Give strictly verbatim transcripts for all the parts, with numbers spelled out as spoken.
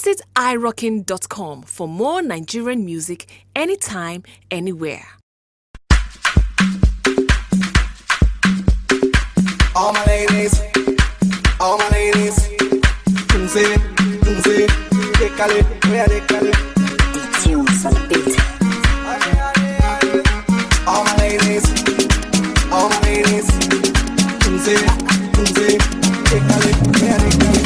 Visit i rockin dot com for more Nigerian music anytime, anywhere. All my ladies, all my ladies, Tunze, Tunze, décalé, where décalé. Tunes on the beat. All my ladies, all my ladies, Tunze, Tunze, décalé, where décalé.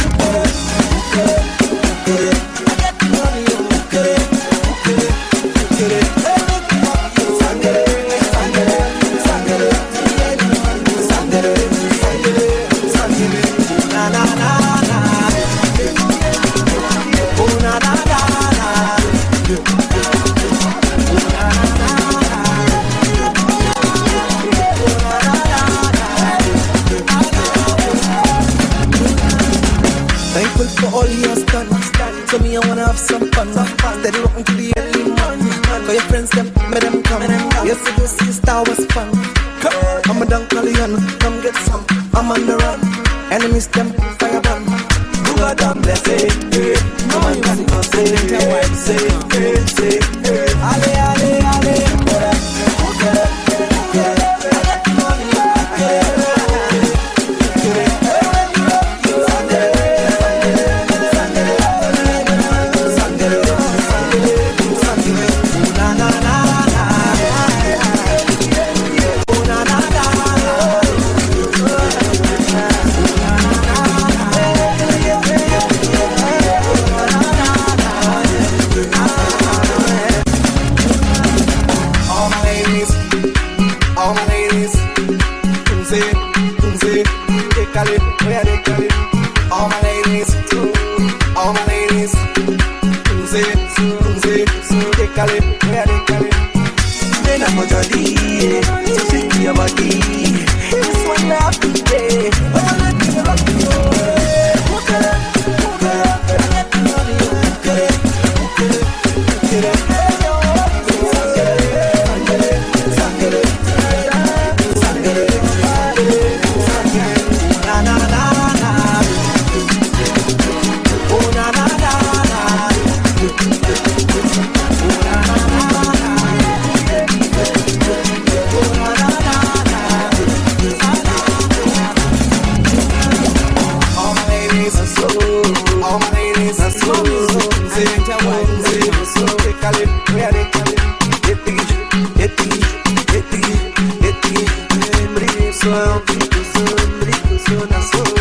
Thankful for all he has done. So me, I wanna have some fun. Steady rocking to the early morning. Call your friends, them, make them come. Yesterday, sister was fun. Come, I'm a Dunkalian, come get some. I'm on the run. Enemies, them, fire burn. Who got them, let's say, hey. No one can go say, hey, say, hey, say, hey. Ale, ale, ale. All my ladies, Tunze, Tunze, décalé, where décalé. All my ladies, all my ladies, Tunze, Tunze, décalé, where décalé. Then I'm gonna leave, so shake your body. This one happy day, but I'm not gonna rock you. Hook it up, hook it up, I get the money, hook it up, hook it up, hook it up. All my ladies, I saw you. Say, say, so they call it, where they call it. Eti, eti, eti, eti. Eti, so I'm so, so I'm so, so